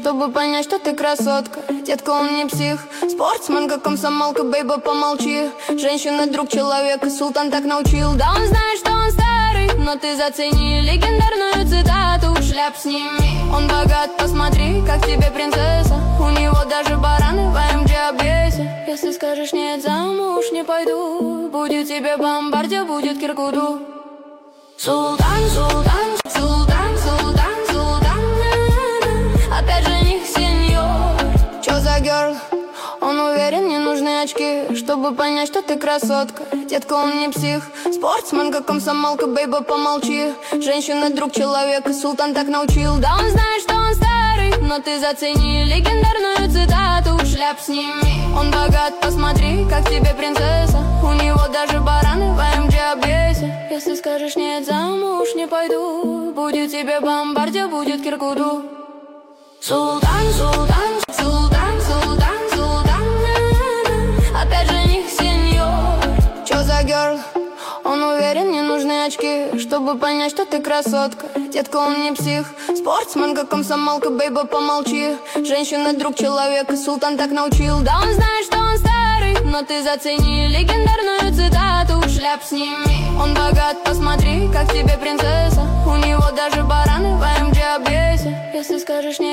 чтобы понять, что ты красотка. Детка, он не псих, спортсменка, комсомолка, бейба, помолчи. Женщина, друг человека, султан так научил. Да он знает, что он старый, но ты зацени легендарную цитату. Шляп сними, он богат, посмотри, как тебе принцесса. У него даже бараны в АМГ обвесе. Если скажешь нет, замуж не пойду, будет тебе бомбардия, будет Киркуду. Султан, султан, султан, султан, султан, опять жених, сеньор. Чё за герл? Он уверен, не нужны очки, чтобы понять, что ты красотка. Детка, он не псих, спортсменка, комсомолка, бейба, помолчи. Женщина, друг человека, султан так научил. Да он знает, что он старый, но ты зацени легендарную цитату. Шляп сними, он богат, посмотри, как тебе принцесса. У него даже бараны в АМГ обвесе. Если скажешь нет, замуж не пойду, будет тебе бомбардия, будет Киркуду. Султан, султан, султан, султан, султан, опять жених, сеньор. Чё за герл? Он уверен, не нужны очки, чтобы понять, что ты красотка. Детка, он не псих, спортсменка, комсомолка, бейба, помолчи. Женщина, друг человека, султан так научил. Да он знает, что он старый, но ты зацени легендарную цитату. Шляп сними, он богат, посмотри, как тебе принцесса. У него даже бараны в АМГ обвесе. Если скажешь нет.